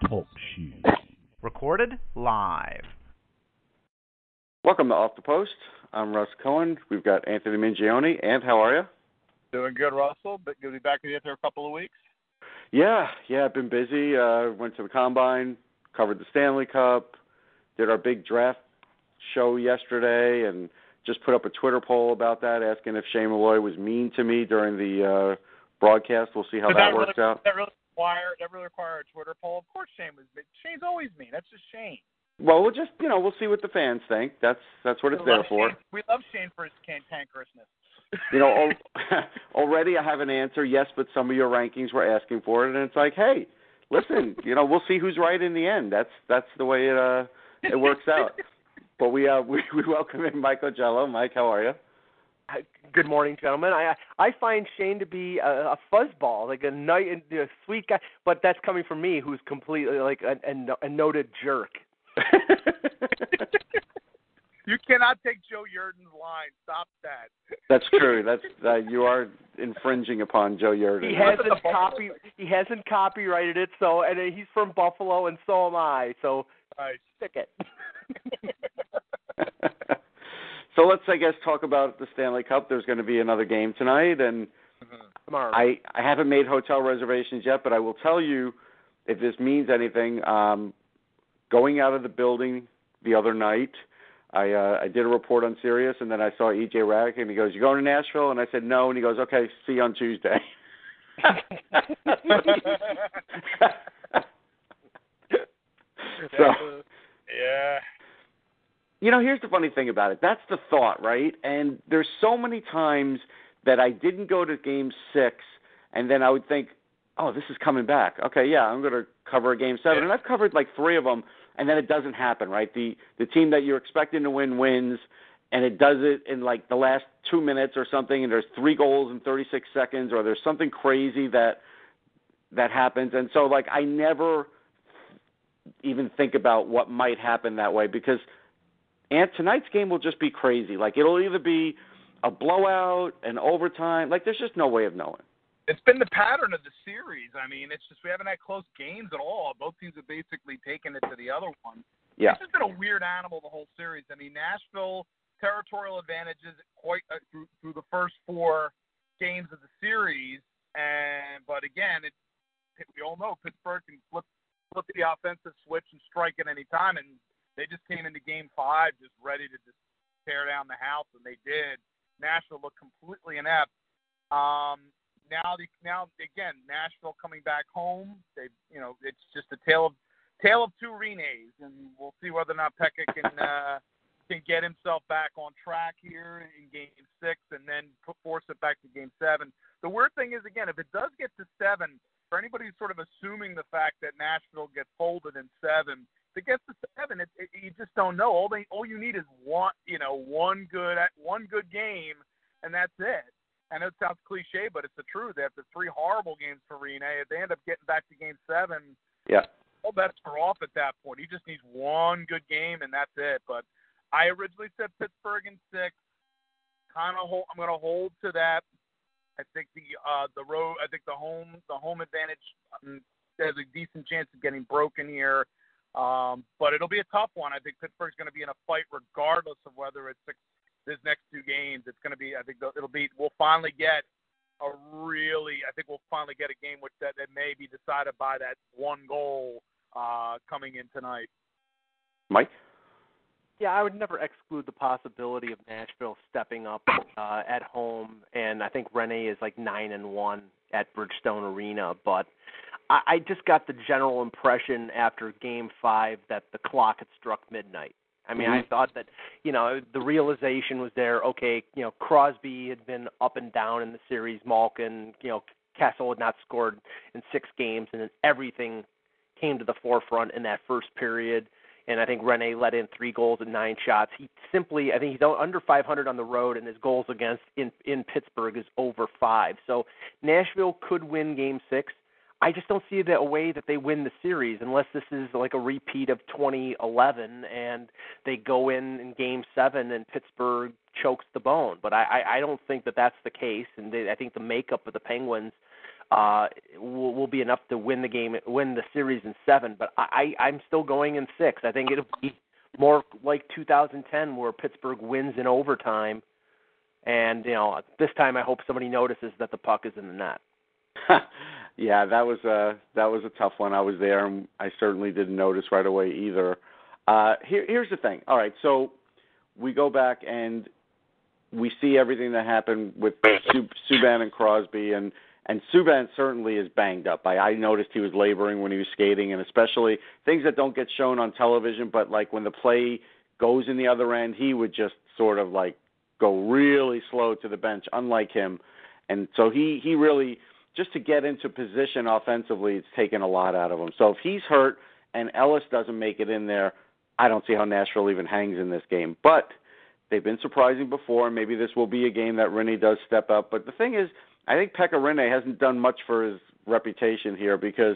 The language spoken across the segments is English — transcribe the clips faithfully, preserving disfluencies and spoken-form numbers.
Talk Shoe. Recorded live. Welcome to Off the Post. I'm Russ Cohen. We've got Anthony Mingione. Ant, how are you? Doing good, Russell. But good to be back with you after a couple of weeks. Yeah, yeah, I've been busy. Uh, went to the Combine, covered the Stanley Cup, did our big draft show yesterday, and just put up a Twitter poll about that, asking if Shane Malloy was mean to me during the uh, broadcast. We'll see how Does that, that works really, out. That really require that really require a Twitter poll? Of course, Shane was. Shane's always mean. That's just Shane. Well, we'll just you know we'll see what the fans think. That's that's what it's we there for. Shane. We love Shane for his cantankerousness. You know, already I have an answer. Yes, but some of your rankings were asking for it, and it's like, hey, listen, you know, we'll see who's right in the end. That's that's the way it uh it works out. But we uh we, we welcome in Mike Ogello. Mike, how are you? Good morning, gentlemen. I I find Shane to be a, a fuzzball, like a, nice, a sweet guy, but that's coming from me, who's completely like a, a, a noted jerk. You cannot take Joe Yerdon's line. Stop that. That's true. That's uh, you are infringing upon Joe Yerdon. He hasn't copy. He hasn't copyrighted it. So, and he's from Buffalo, and so am I. So, right. Stick it. So let's, I guess, talk about the Stanley Cup. There's going to be another game tonight, and mm-hmm. tomorrow. I I haven't made hotel reservations yet, but I will tell you, if this means anything, um, going out of the building the other night. I uh, I did a report on Sirius, and then I saw E J Radick, and he goes, "You going to Nashville?" And I said, "No." And he goes, "Okay, see you on Tuesday." So, yeah. You know, here's the funny thing about it. That's the thought, right? And there's so many times that I didn't go to Game Six, and then I would think, "Oh, this is coming back. Okay, yeah, I'm going to cover a Game Seven," yeah. and I've covered like three of them. And then it doesn't happen, right? The the team that you're expecting to win wins, and it does it in like the last two minutes or something, and there's three goals in thirty-six seconds, or there's something crazy that that happens. And so, like, I never even think about what might happen that way because, and tonight's game will just be crazy. Like, it'll either be a blowout, an overtime. Like, there's just no way of knowing. It's been the pattern of the series. I mean, it's just we haven't had close games at all. Both teams have basically taken it to the other one. Yeah. It's just been a weird animal the whole series. I mean, Nashville, territorial advantages quite uh, through, through the first four games of the series. and But, again, it, we all know Pittsburgh can flip, flip the offensive switch and strike at any time, and they just came into Game five just ready to just tear down the house, and they did. Nashville looked completely inept. Um Now, the, now again, Nashville coming back home. They, you know, it's just a tale of tale of two Renes, and we'll see whether or not Pekka can uh, can get himself back on track here in Game Six, and then put, force it back to Game Seven. The weird thing is, again, if it does get to seven, for anybody who's sort of assuming the fact that Nashville gets folded in seven, if it gets to seven, it, it, you just don't know. All they, all you need is one, you know, one good one good game, and that's it. I know it sounds cliche, but it's the truth. After three horrible games for Rene, if they end up getting back to Game Seven, yeah, all bets are off at that point. He just needs one good game, and that's it. But I originally said Pittsburgh in six. Kind of, I'm going to hold to that. I think the uh, the road, I think the home the home advantage um, has a decent chance of getting broken here. Um, but it'll be a tough one. I think Pittsburgh's going to be in a fight regardless of whether it's six. This next two games, it's going to be, I think it'll be, we'll finally get a really, I think we'll finally get a game which that, that may be decided by that one goal uh, coming in tonight. Mike? Yeah, I would never exclude the possibility of Nashville stepping up uh, at home, and I think Rene is like nine and one at Bridgestone Arena, but I, I just got the general impression after Game Five that the clock had struck midnight. I mean, I thought that, you know, the realization was there, okay, you know, Crosby had been up and down in the series, Malkin, you know, Kessel had not scored in six games, and then everything came to the forefront in that first period, and I think Rene let in three goals and nine shots. He simply, I think he's under five hundred on the road, and his goals against in, in Pittsburgh is over five. So Nashville could win Game six. I just don't see that way that they win the series unless this is like a repeat of twenty eleven and they go in in Game seven and Pittsburgh chokes the bone. But I, I, I don't think that that's the case, and they, I think the makeup of the Penguins uh, will, will be enough to win the game, win the series in seven. But I, I'm still going in six. I think it'll be more like two thousand ten, where Pittsburgh wins in overtime. And you know, this time I hope somebody notices that the puck is in the net. Yeah, that was a that was a tough one. I was there, and I certainly didn't notice right away either. Uh, here, here's the thing. All right, so we go back and we see everything that happened with Subban and Crosby, and and Subban certainly is banged up. I, I noticed he was laboring when he was skating, and especially things that don't get shown on television, but like when the play goes in the other end, he would just sort of like go really slow to the bench, unlike him. And so he, he really, just to get into position offensively, it's taken a lot out of him. So if he's hurt and Ellis doesn't make it in there, I don't see how Nashville even hangs in this game. But they've been surprising before, and maybe this will be a game that Rinne does step up. But the thing is, I think Pekka Rinne hasn't done much for his reputation here, because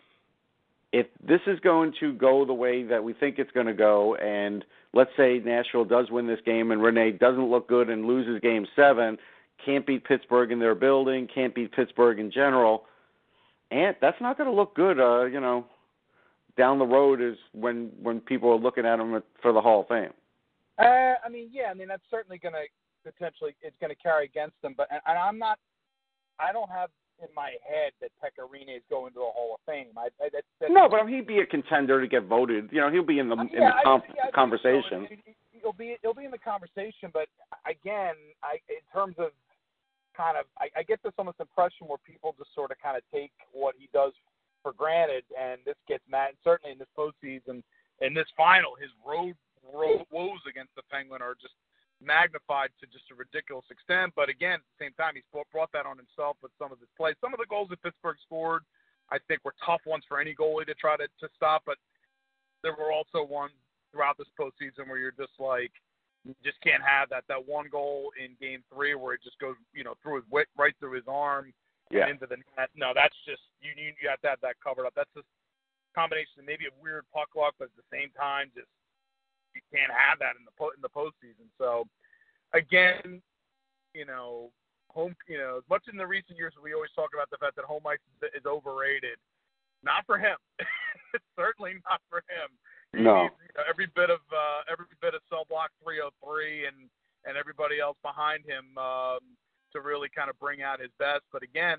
if this is going to go the way that we think it's going to go, and let's say Nashville does win this game and Rinne doesn't look good and loses game seven, can't beat Pittsburgh in their building, can't beat Pittsburgh in general, and that's not going to look good, uh, you know, down the road is when, when people are looking at him for the Hall of Fame. Uh, I mean, yeah, I mean, that's certainly going to potentially, it's going to carry against them, but, and, and I'm not, I don't have in my head that Pekka Rinne is going to the Hall of Fame. I, I, that, that, no, but he'd be a contender to get voted. You know, he'll be in the, uh, in yeah, the com- I, yeah, conversation. So. He'll be he'll be in the conversation, but again, I in terms of kind of, I, I get this almost impression where people just sort of kind of take what he does for granted, and this gets mad. Certainly in this postseason, in this final, his road, road woes against the Penguin are just magnified to just a ridiculous extent. But again, at the same time, he's brought that on himself with some of his plays. Some of the goals that Pittsburgh scored, I think, were tough ones for any goalie to try to, to stop, but there were also ones throughout this postseason where you're just like, you just can't have that. That one goal in Game Three where it just goes, you know, through his wit, right through his arm, yeah. and into the net. No, that's just you. You, you have to have that covered up. That's just a combination of maybe a weird puck luck, but at the same time, just you can't have that in the po- in the postseason. So, again, you know, home. You know, as much in the recent years we always talk about the fact that home ice is, is overrated. Not for him. Certainly not for him. He no. needs, you know, every bit of uh, every bit of cell block three oh three and, and everybody else behind him um, to really kind of bring out his best. But again,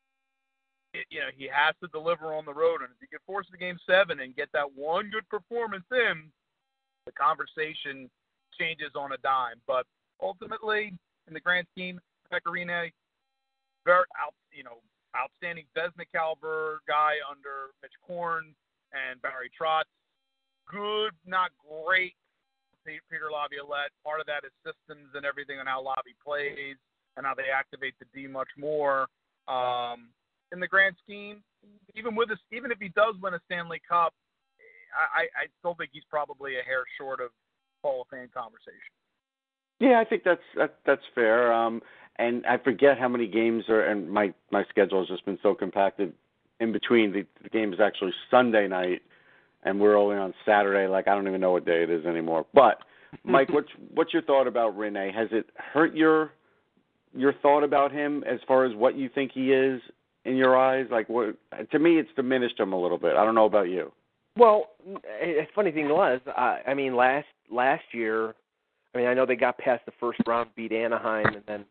it, you know, he has to deliver on the road, and if he can force the game seven and get that one good performance in, the conversation changes on a dime. But ultimately, in the grand scheme, Pekka Rinne, very out, you know, outstanding Vezina caliber guy under Mitch Korn and Barry Trotz. Good, not great, Peter Laviolette. Part of that is systems and everything and how Lavi plays and how they activate the D much more. Um, in the grand scheme, even with this, even if he does win a Stanley Cup, I, I still think he's probably a hair short of Hall of Fame conversation. Yeah, I think that's that, that's fair. Um, and I forget how many games are, and my, my schedule has just been so compacted in between. The, the game is actually Sunday night, and we're only on Saturday. Like, I don't even know what day it is anymore. But, Mike, what's what's your thought about Rinne? Has it hurt your your thought about him as far as what you think he is in your eyes? Like, what? To me, it's diminished him a little bit. I don't know about you. Well, a funny thing was, uh, I mean, last last year, I mean, I know they got past the first round, beat Anaheim, and then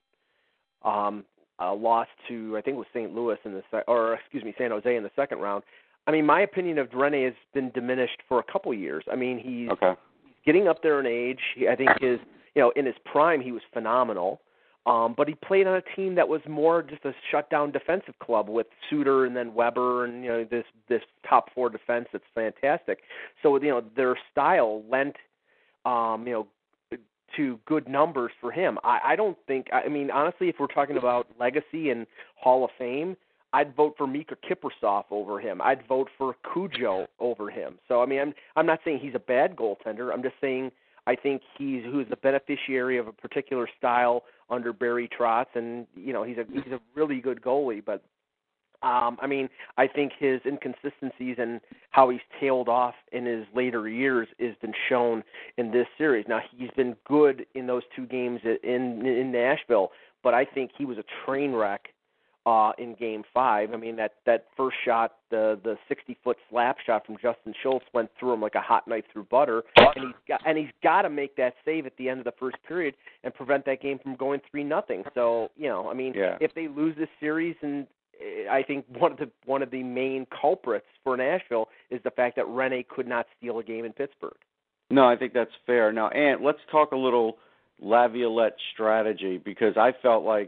um, uh, lost to, I think it was Saint Louis in the se- or excuse me, San Jose in the second round. I mean, my opinion of Rinne has been diminished for a couple years. I mean, he's, okay. he's getting up there in age. He, I think his, you know, in his prime, he was phenomenal. Um, but he played on a team that was more just a shutdown defensive club with Suter and then Weber and, you know, this this top four defense that's fantastic. So, you know, their style lent, um, you know, to good numbers for him. I, I don't think, I mean, honestly, if we're talking about legacy and Hall of Fame, I'd vote for Mika Kiprusoff over him. I'd vote for Cujo over him. So, I mean, I'm I'm not saying he's a bad goaltender. I'm just saying I think he's who's the beneficiary of a particular style under Barry Trotz, and you know he's a he's a really good goalie. But um, I mean, I think his inconsistencies and how he's tailed off in his later years has been shown in this series. Now he's been good in those two games in in Nashville, but I think he was a train wreck uh, in Game Five. I mean, that, that first shot, the the sixty-foot slap shot from Justin Schultz went through him like a hot knife through butter, and he's got and he's got to make that save at the end of the first period and prevent that game from going three nothing. So you know, I mean, yeah. if they lose this series, and I think one of the one of the main culprits for Nashville is the fact that Rene could not steal a game in Pittsburgh. No, I think that's fair. Now, Ant, let's talk a little Laviolette strategy, because I felt like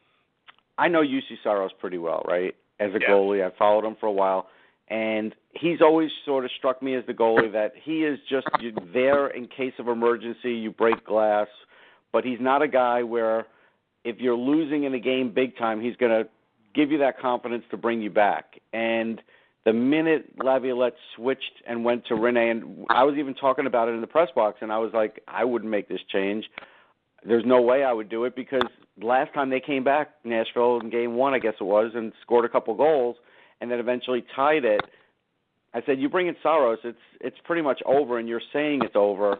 I know U C Saros pretty well, right? As a yeah. goalie, I followed him for a while, and he's always sort of struck me as the goalie that he is just there in case of emergency, you break glass, but he's not a guy where if you're losing in a game big time, he's going to give you that confidence to bring you back. And the minute Laviolette switched and went to Rene, and I was even talking about it in the press box, and I was like, I wouldn't make this change. There's no way I would do it, because last time they came back, Nashville, in game one, I guess it was, and scored a couple goals, and then eventually tied it. I said, you bring in Saros, it's it's pretty much over, and you're saying it's over.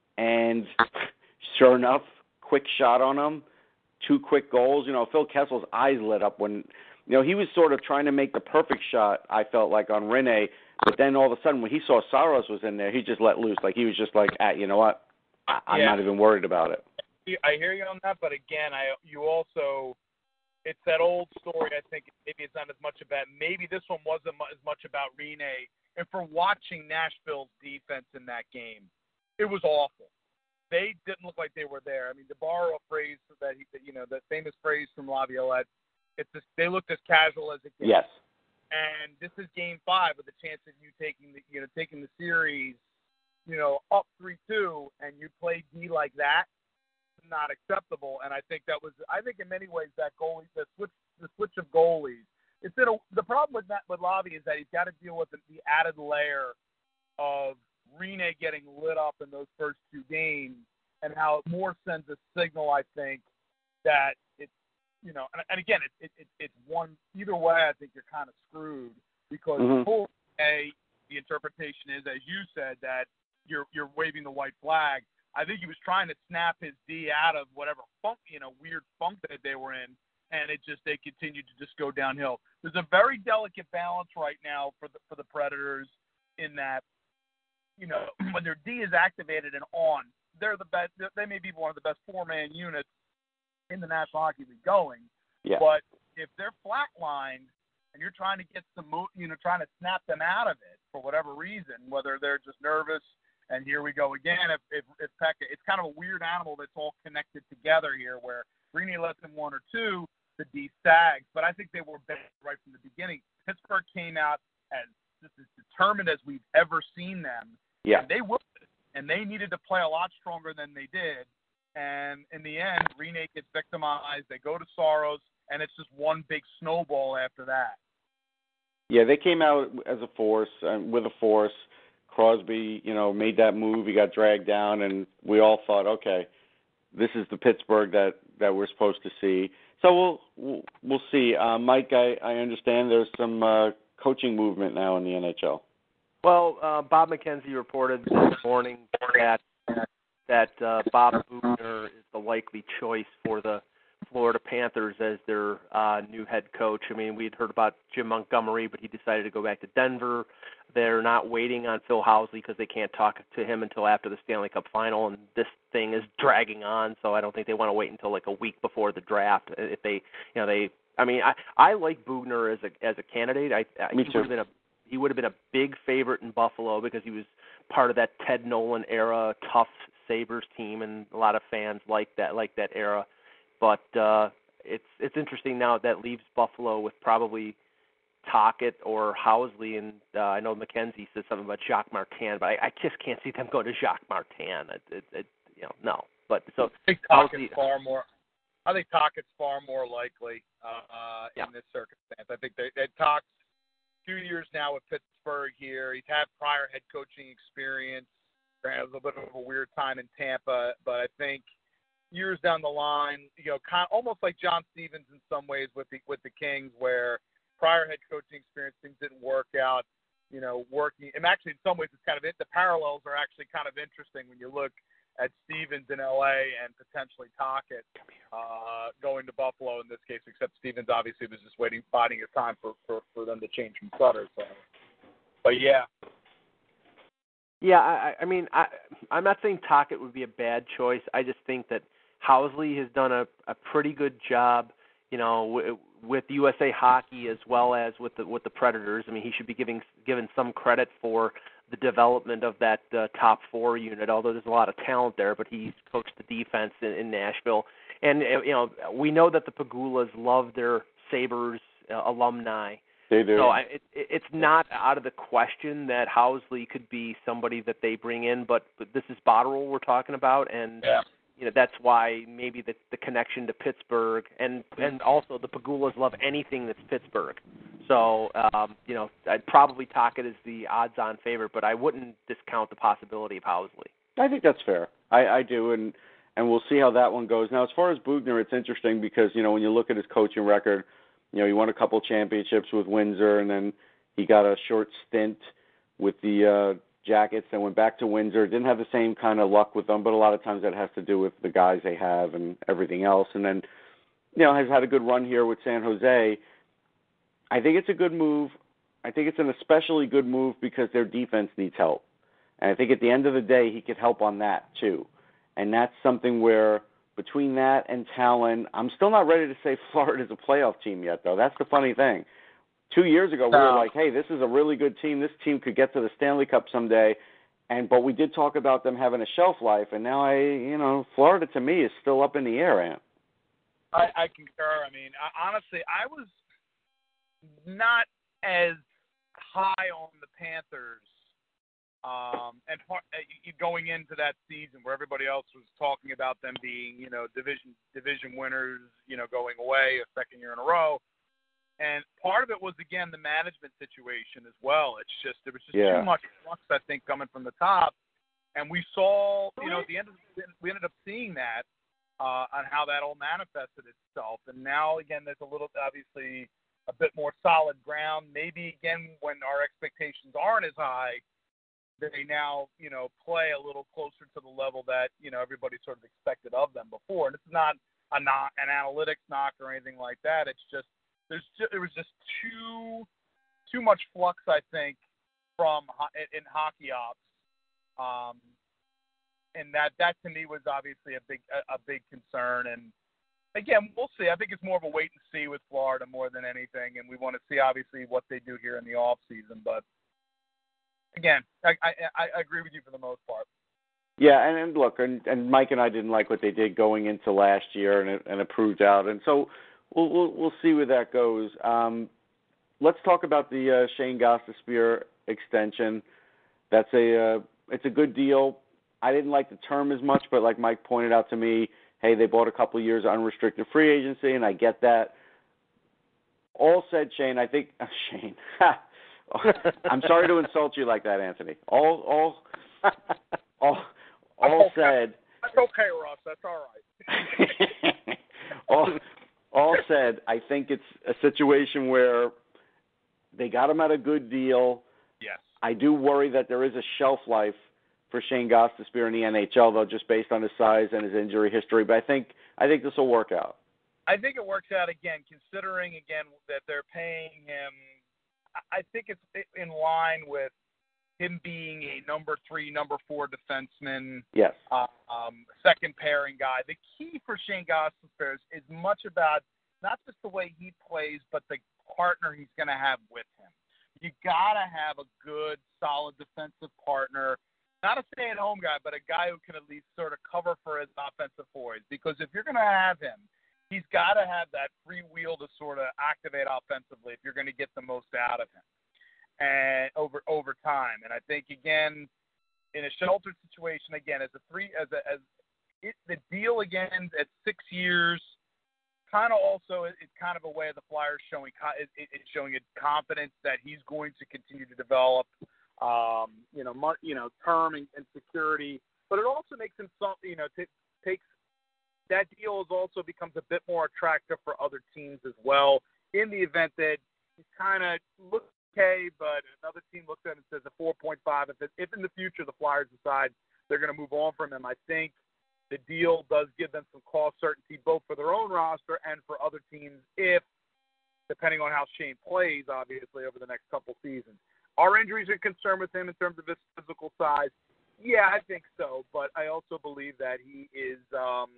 And sure enough, quick shot on him, two quick goals. You know, Phil Kessel's eyes lit up when, you know, he was sort of trying to make the perfect shot, I felt like, on Rene, but then all of a sudden when he saw Saros was in there, he just let loose. Like, he was just like, ah, you know what, I- I'm yeah. not even worried about it. I hear you on that, but again, I you also, it's that old story. I think maybe it's not as much about. Maybe this one wasn't as much about Rene. And for watching Nashville's defense in that game, it was awful. They didn't look like they were there. I mean, to borrow a phrase that he, you know, the famous phrase from Laviolette, it's just, they looked as casual as it gets. Yes. And this is Game Five with the chance of you taking the, you know, taking the series, you know, up three two, and you play D like that. Not acceptable, and I think that was. I think in many ways that goalie, the switch, the switch of goalies. It's been a, the problem with that with Lavi is that he's got to deal with the, the added layer of Rene getting lit up in those first two games, and how it more sends a signal. I think that it's, you know, and, and again, it, it, it, it's one either way. I think you're kind of screwed, because mm-hmm. full A, the interpretation is, as you said, that you're you're waving the white flag. I think he was trying to snap his D out of whatever funk, you know, weird funk that they were in, and it just they continued to just go downhill. There's a very delicate balance right now for the for the Predators in that, you know, when their D is activated and on, they're the best. They may be one of the best four-man units in the National Hockey League going. Yeah. But if they're flatlined and you're trying to get some, you know, trying to snap them out of it for whatever reason, whether they're just nervous. And here we go again. If if, if Pekka, it's kind of a weird animal that's all connected together here, where Rene lets in one or two, the D sags. But I think they were better right from the beginning. Pittsburgh came out as just as determined as we've ever seen them. Yeah. And they would, and they needed to play a lot stronger than they did. And in the end, Rene gets victimized. They go to Saros, and it's just one big snowball after that. Yeah, they came out as a force, uh, with a force. Crosby, you know, made that move. He got dragged down, and we all thought, okay, this is the Pittsburgh that, that we're supposed to see. So we'll we'll, we'll see. Uh, Mike, I, I understand there's some uh, coaching movement now in the N H L. Well, uh, Bob McKenzie reported this morning that that uh, Bob Boughner is the likely choice for the Florida Panthers as their uh, new head coach. I mean, we had heard about Jim Montgomery, but he decided to go back to Denver. They're not waiting on Phil Housley because they can't talk to him until after the Stanley Cup final, and this thing is dragging on, so I don't think they want to wait until like a week before the draft. If they, you know, they, I mean, I, I like Boughner as a as a candidate. I, I Me he too. would have been a he would have been a big favorite in Buffalo because he was part of that Ted Nolan era tough Sabres team, and a lot of fans like that like that era. But uh, it's it's interesting now that leaves Buffalo with probably Tocchet or Housley, and uh, I know McKenzie said something about Jacques Martin, but I, I just can't see them going to Jacques Martin. It, it, it, you know, no. But so I think Tocchet's far more. I think Tocchet's far more likely uh, yeah. in this circumstance. I think they, they talked two years now with Pittsburgh here. He's had prior head coaching experience. It was a bit of a weird time in Tampa, but I think years down the line, you know, kind of almost like John Stevens in some ways with the with the Kings, where prior head coaching experience, things didn't work out, you know, working. And actually, in some ways, it's kind of it. The parallels are actually kind of interesting when you look at Stevens in L A and potentially Tocchet uh, going to Buffalo in this case, except Stevens obviously was just waiting, biding his time for, for, for them to change from Sutter. So. But, yeah. Yeah, I, I mean, I, I'm not saying Tocchet would be a bad choice. I just think that Housley has done a, a pretty good job, you know, w- with U S A Hockey as well as with the with the Predators. I mean, he should be giving given some credit for the development of that uh, top four unit, although there's a lot of talent there, but he's coached the defense in, in Nashville. And, you know, we know that the Pagulas love their Sabres uh, alumni. They do. So I, it, it's not out of the question that Housley could be somebody that they bring in, but, but this is Botterill we're talking about, and yeah. you know that's why maybe the, the connection to Pittsburgh, and and also the Pagulas love anything that's Pittsburgh. So um, you know, I'd probably Tocchet is the odds-on favorite, but I wouldn't discount the possibility of Housley. I think that's fair. I, I do, and and we'll see how that one goes. Now, as far as Bugner, it's interesting because you know when you look at his coaching record. You know, he won a couple championships with Windsor, and then he got a short stint with the uh, Jackets, then went back to Windsor. Didn't have the same kind of luck with them, but a lot of times that has to do with the guys they have and everything else. And then, you know, has had a good run here with San Jose. I think it's a good move. I think it's an especially good move because their defense needs help. And I think at the end of the day, he could help on that too. And that's something where between that and Talon, I'm still not ready to say Florida's a playoff team yet, though. That's the funny thing. Two years ago, we were like, hey, this is a really good team. This team could get to the Stanley Cup someday. And but we did talk about them having a shelf life. And now, I, you know, Florida to me is still up in the air, Ant. I, I concur. I mean, I, honestly, I was not as high on the Panthers Um, and part, uh, going into that season where everybody else was talking about them being, you know, division division winners, you know, going away a second year in a row. And part of it was, again, the management situation as well. It's just, there was just yeah. too much flux, I think, coming from the top. And we saw, you know, at the end of the, we ended up seeing that uh, on how that all manifested itself. And now, again, there's a little, obviously, a bit more solid ground. Maybe, again, when our expectations aren't as high, they now, you know, play a little closer to the level that, you know, everybody sort of expected of them before. And it's not a not an analytics knock or anything like that. It's just there's just, there was just too too much flux, I think, from in hockey ops, um, and that that to me was obviously a big a, a big concern. And again, we'll see. I think it's more of a wait and see with Florida more than anything, and we want to see obviously what they do here in the off season, but. Again, I, I I agree with you for the most part. Yeah, and, and look, and, and Mike and I didn't like what they did going into last year, and it, and it proved out. And so we'll we'll, we'll see where that goes. Um, let's talk about the uh, Shane Gostisbehere extension. That's a uh, it's a good deal. I didn't like the term as much, but like Mike pointed out to me, hey, they bought a couple of years of unrestricted free agency, and I get that. All said, Shane, I think uh, Shane. I'm sorry to insult you like that, Anthony. All, all, all, all okay. said. That's okay, Russ. That's all right. all, all said. I think it's a situation where they got him at a good deal. Yes. I do worry that there is a shelf life for Shane Gostisbehere in the N H L, though, just based on his size and his injury history. But I think, I think this will work out. I think it works out again, considering again that they're paying him. I think it's in line with him being a number three, number four defenseman, yes, uh, um, second pairing guy. The key for Shane Gostisbehere is, is much about not just the way he plays, but the partner he's going to have with him. You got to have a good, solid defensive partner, not a stay-at-home guy, but a guy who can at least sort of cover for his offensive boys. Because if you're going to have him, he's got to have that free wheel to sort of activate offensively if you're going to get the most out of him and over over time. And I think again, in a sheltered situation, again as a three as a as it, the deal again at six years, kind of also it's kind of a way of the Flyers showing it, it's showing a confidence that he's going to continue to develop, um, you know, mo- you know, term and, and security. But it also makes him some, you know, t- takes. That deal is also becomes a bit more attractive for other teams as well in the event that he kind of looks okay, but another team looks at it and says a four point five. If, it, if in the future the Flyers decide they're going to move on from him. I think the deal does give them some cost certainty, both for their own roster and for other teams, if, depending on how Shane plays, obviously, over the next couple seasons. Are injuries a concern with him in terms of his physical size? Yeah, I think so, but I also believe that he is um,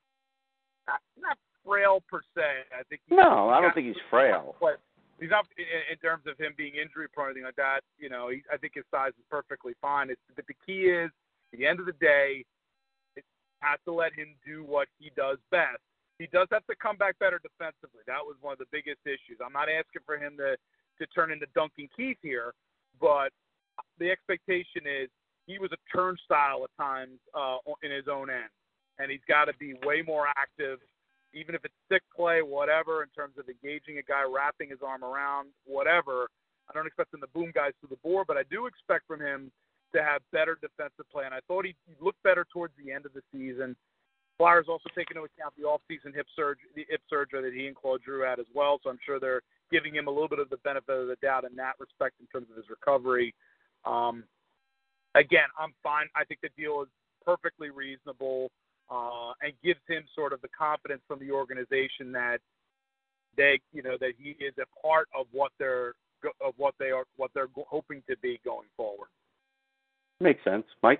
not, not frail per se. I think he, no, I don't think he's frail. But he's not in, in terms of him being injury prone or anything like that. You know, he, I think his size is perfectly fine. It's, but the key is, at the end of the day, it has to let him do what he does best. He does have to come back better defensively. That was one of the biggest issues. I'm not asking for him to, to turn into Duncan Keith here, but the expectation is he was a turnstile at times uh, in his own end, and he's got to be way more active, even if it's stick play, whatever, in terms of engaging a guy, wrapping his arm around, whatever. I don't expect him to boom guys to the board, but I do expect from him to have better defensive play, and I thought he looked better towards the end of the season. Flyers also take into account the off-season hip surgery, the hip surgery that he and Claude Giroux had as well, so I'm sure they're giving him a little bit of the benefit of the doubt in that respect in terms of his recovery. Um, again, I'm fine. I think the deal is perfectly reasonable uh, and gives him sort of the confidence from the organization that they, you know, that he is a part of what they're of what they are, what they're hoping to be going forward. Makes sense, Mike.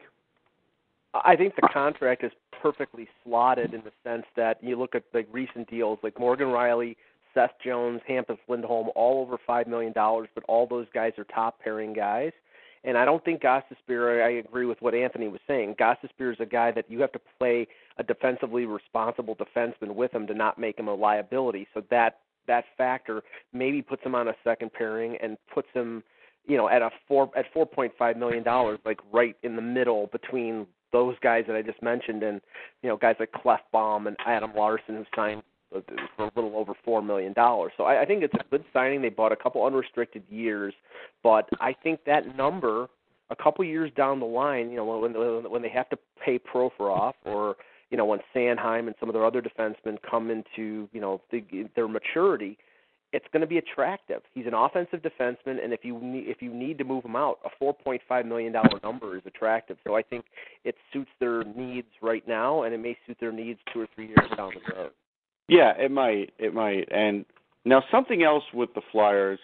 I think the contract is perfectly slotted in the sense that you look at the recent deals like Morgan Riley, Seth Jones, Hampus Lindholm, all over five million dollars, but all those guys are top-pairing guys. And I don't think Gostisbehere, I agree with what Anthony was saying. Gostisbehere is a guy that you have to play a defensively responsible defenseman with him to not make him a liability. So that that factor maybe puts him on a second pairing and puts him, you know, at a four at four point five million dollars, like right in the middle between those guys that I just mentioned, and you know, guys like Clefbaum and Adam Larson who signed for a little over four million dollars. So I, I think it's a good signing. They bought a couple unrestricted years, but I think that number, a couple years down the line, you know, when when they have to pay Provorov, or you know, when Sanheim and some of their other defensemen come into, you know, the, their maturity, it's going to be attractive. He's an offensive defenseman, and if you need, if you need to move him out, a four point five million dollars number is attractive. So I think it suits their needs right now, and it may suit their needs two or three years down the road. Yeah, it might. It might. And now something else with the Flyers,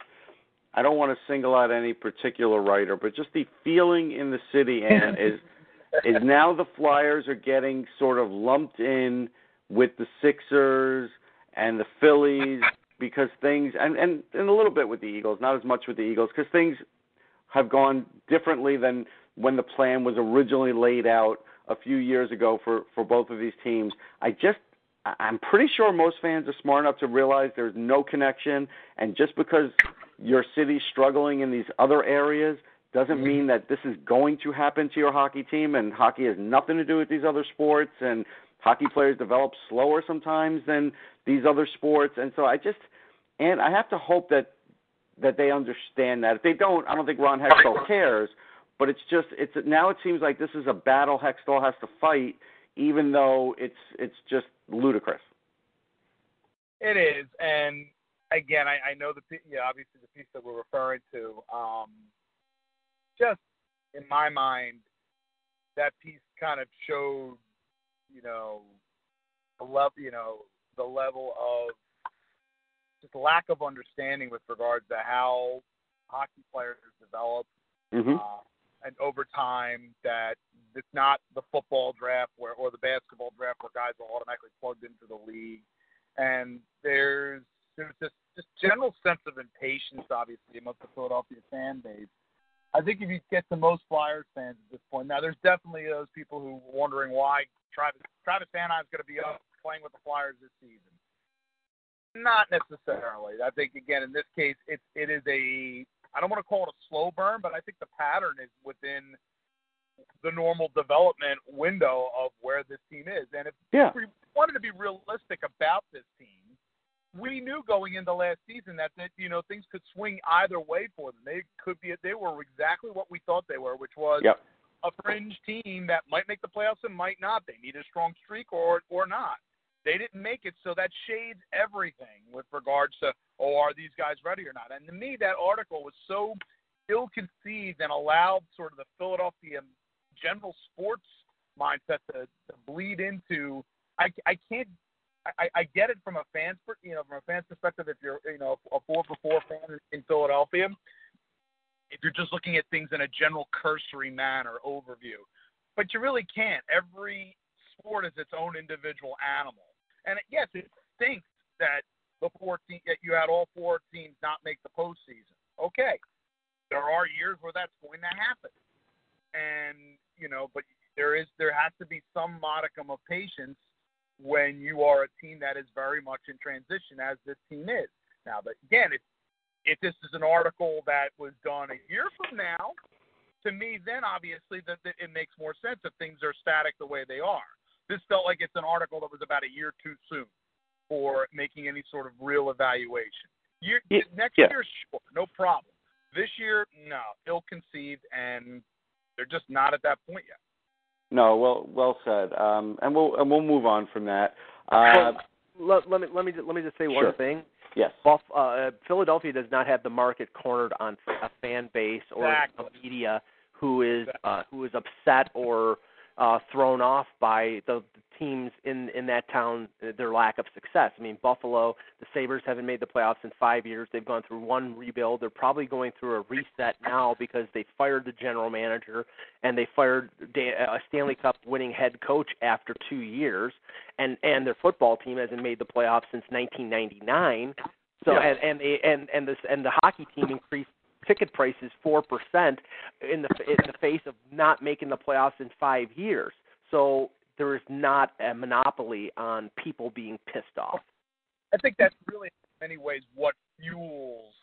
I don't want to single out any particular writer, but just the feeling in the city, and is is now the Flyers are getting sort of lumped in with the Sixers and the Phillies, because things, and, and, and a little bit with the Eagles, not as much with the Eagles, because things have gone differently than when the plan was originally laid out a few years ago for, for both of these teams. I just, I'm pretty sure most fans are smart enough to realize there's no connection, and just because your city's struggling in these other areas doesn't mean that this is going to happen to your hockey team, and hockey has nothing to do with these other sports, and hockey players develop slower sometimes than these other sports. And so I just, and I have to hope that that they understand that. If they don't, I don't think Ron Hextall cares, but it's just, it's now it seems like this is a battle Hextall has to fight, even though it's it's just ludicrous. It is, and again, I, I know the yeah, obviously the piece that we're referring to, um, just in my mind, that piece kind of showed, you know, the level, you know, the level of just lack of understanding with regards to how hockey players develop, mm-hmm. uh, and over time, that it's not the football draft where or the basketball draft where guys are automatically plugged into the league, and there's there's this just general sense of impatience, obviously, amongst the Philadelphia fan base. I think if you get to most Flyers fans at this point, now there's definitely those people who are wondering why Travis, Travis Sanheim is going to be up playing with the Flyers this season. Not necessarily. I think, again, in this case, it's, it is a, I don't want to call it a slow burn, but I think the pattern is within the normal development window of where this team is. And if yeah. we wanted to be realistic about this team, we knew going into last season that, that you know, things could swing either way for them. They could be, they were exactly what we thought they were, which was yep. a fringe team that might make the playoffs and might not. They need a strong streak or or not. They didn't make it, so that shades everything with regards to, oh, are these guys ready or not? And to me, that article was so ill-conceived and allowed sort of the Philadelphia general sports mindset to, to bleed into. I, I can't. I, I get it from a fan's, you know, from a fan's perspective. If you're, you know, a four for four fan in Philadelphia, if you're just looking at things in a general cursory manner overview, but you really can't. Every sport is its own individual animal, and it, yes, it stinks that the four te- that you had all four teams not make the postseason. Okay, there are years where that's going to happen, and you know, but there is there has to be some modicum of patience when you are a team that is very much in transition, as this team is. Now, but again, if, if this is an article that was done a year from now, to me, then obviously that, that it makes more sense if things are static the way they are. This felt like it's an article that was about a year too soon for making any sort of real evaluation. Year, yeah, next yeah. year, sure, no problem. This year, no, ill-conceived, and they're just not at that point yet. No, well, well said. Um, and we'll and we'll move on from that. Uh, well, let, let me let me let me just say sure. one thing. Yes. Buff, uh, Philadelphia does not have the market cornered on a fan base or exactly. a media who is uh, who is upset or uh, thrown off by the, the teams in, in that town, their lack of success. I mean, Buffalo, the Sabres haven't made the playoffs in five years. They've gone through one rebuild. They're probably going through a reset now because they fired the general manager and they fired a Stanley Cup winning head coach after two years. And, and their football team hasn't made the playoffs since nineteen ninety-nine. So yeah. and and they, and and this and the hockey team increased ticket prices four percent in the in the face of not making the playoffs in five years. So there is not a monopoly on people being pissed off. I think that's really, in many ways, what fuels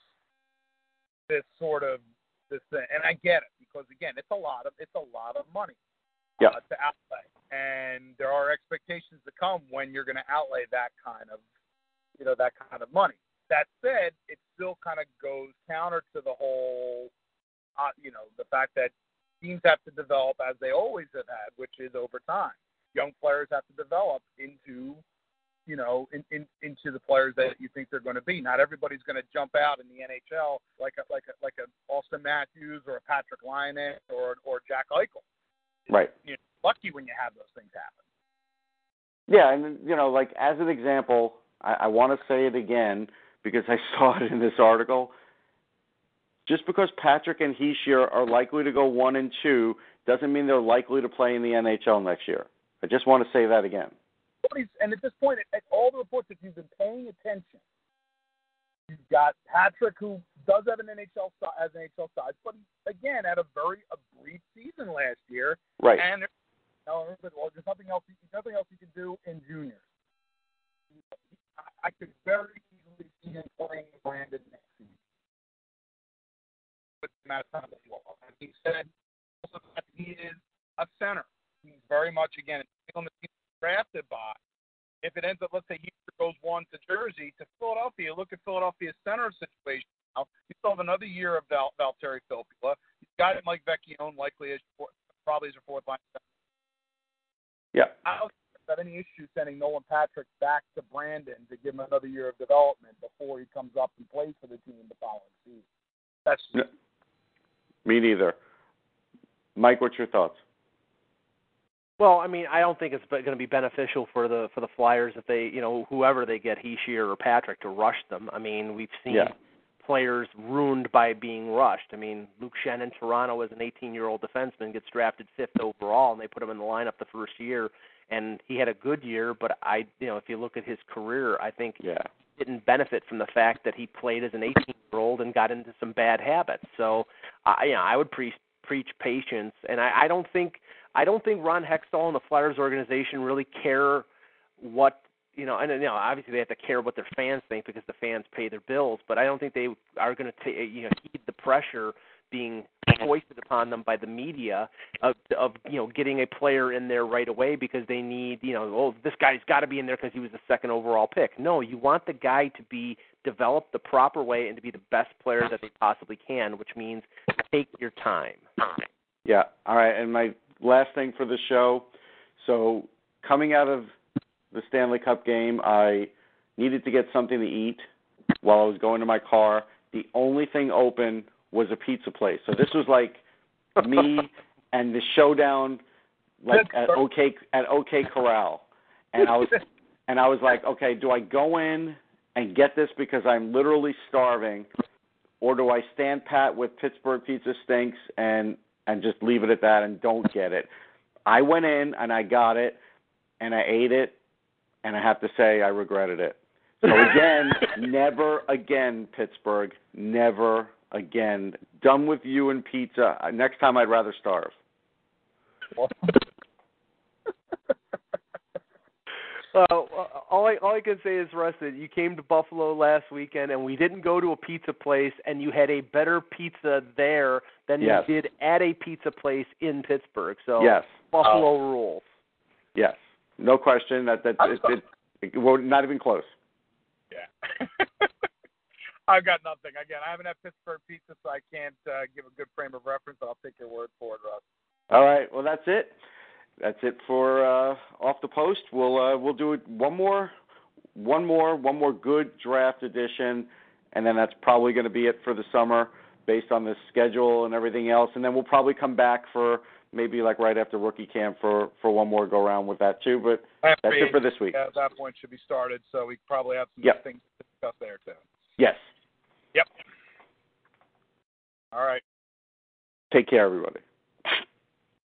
this sort of this thing. And I get it because again, it's a lot of it's a lot of money yeah. uh, to outlay, and there are expectations to come when you're going to outlay that kind of you know that kind of money. That said, it still kind of goes counter to the whole, uh, you know, the fact that teams have to develop as they always have had, which is over time. Young players have to develop into, you know, in, in, into the players that you think they're going to be. Not everybody's going to jump out in the N H L like a like a like a Austin Matthews or a Patrick Laine or or Jack Eichel. Right. You're lucky when you have those things happen. Yeah, and you know, like as an example, I, I want to say it again because I saw it in this article. Just because Patrick and Hischier are likely to go one and two doesn't mean they're likely to play in the N H L next year. I just want to say that again. And at this point, at all the reports, if you've been paying attention, you've got Patrick, who does have an N H L as an N H L size, but again, had a very a brief season last year. Right. And you know, well, there's nothing else. Nothing else you can do in juniors. I, I could very easily see him playing Brandon next season. But Matt and he said also that he is a center. He's very much again on the team drafted by. If it ends up, let's say he goes one to Jersey to Philadelphia, look at Philadelphia's center situation now. You still have another year of Val, Valtteri Filppula. You've got Mike Vecchione likely as probably as your fourth line center. Yeah. I don't have any issue sending Nolan Patrick back to Brandon to give him another year of development before he comes up and plays for the team the following season. That's no, me neither. Mike, what's your thoughts? Well, I mean, I don't think it's going to be beneficial for the for the Flyers if they, you know, whoever they get, Hischier or Patrick, to rush them. I mean, we've seen yeah. players ruined by being rushed. I mean, Luke Schenn in Toronto as an eighteen-year-old defenseman gets drafted fifth overall, and they put him in the lineup the first year, and he had a good year. But I, you know, if you look at his career, I think yeah. he didn't benefit from the fact that he played as an eighteen-year-old and got into some bad habits. So, I, you know, I would pre- preach patience, and I, I don't think. I don't think Ron Hextall and the Flyers organization really care what, you know, and you know, obviously they have to care what their fans think because the fans pay their bills, but I don't think they are going to you know, heed the pressure being foisted upon them by the media of, of, you know, getting a player in there right away because they need, you know, oh, this guy's got to be in there because he was the second overall pick. No, you want the guy to be developed the proper way and to be the best player that they possibly can, which means take your time. Yeah, all right, and my last thing for the show. So coming out of the Stanley Cup game, I needed to get something to eat while I was going to my car. The only thing open was a pizza place. So this was like me and the showdown like at OK at OK Corral, and I was and I was like, okay, do I go in and get this because I'm literally starving, or do I stand pat with Pittsburgh Pizza Stinks and and just leave it at that and don't get it? I went in and I got it, and I ate it, and I have to say I regretted it. So again, never again, Pittsburgh, never again. Done with you and pizza. Next time I'd rather starve. Well, all I all I can say is, Russ, that you came to Buffalo last weekend, and we didn't go to a pizza place, and you had a better pizza there than yes. you did at a pizza place in Pittsburgh. So yes. Buffalo oh. rules. Yes, no question. That that it, it, it, it, well, not even close. Yeah. I've got nothing. Again, I haven't had Pittsburgh pizza, so I can't uh, give a good frame of reference. I'll take your word for it, Russ. All right. Well, that's it. That's it for uh, Off the Post. We'll uh, we'll do it one more, one more, one more good draft edition, and then that's probably going to be it for the summer, based on the schedule and everything else. And then we'll probably come back for maybe like right after rookie camp for, for one more go round with that too. But that's it for this week. At that point, should be started, so we probably have some yep. things to discuss there too. Yes. Yep. All right. Take care, everybody.